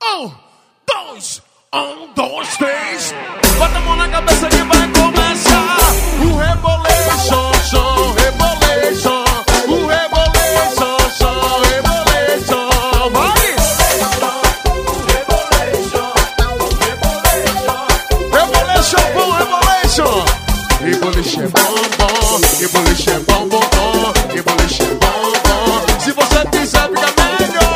Um, dois, três. Bota a mão na cabeça que vai começar o Rebolation, show, Rebolation. O Rebolation, show, Rebolation. Vai! Rebolation, bom, Rebolation. Rebolation é bom, bom. Rebolation é bom, bom, bom. Rebolation é bom, bom. Se você quiser ficar melhor.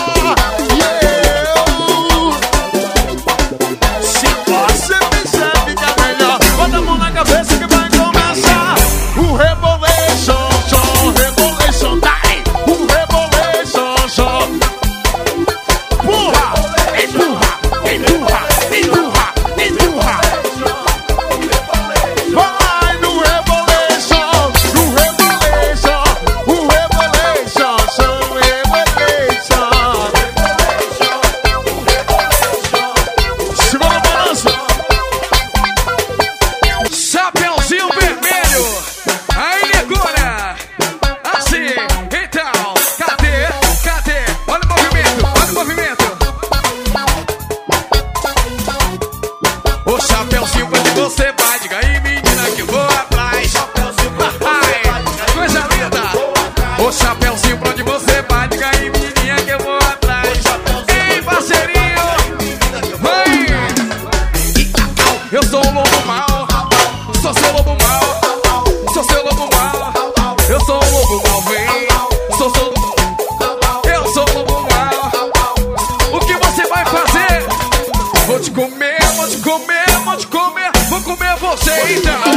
Você vai, diga aí, menina, que eu vou atrás. Ai, coisa linda. O chapeuzinho pra onde você vai, diga aí, menininha, que eu vou atrás. Ei, parceirinho, vai. Eu sou o lobo mau, sou seu lobo mau, sou seu lobo mau. Eu sou o lobo mau, vem. Eu sou o lobo mau. O que você vai fazer? Vou te comer, vou te comer, vou te comer. Vou comer você então.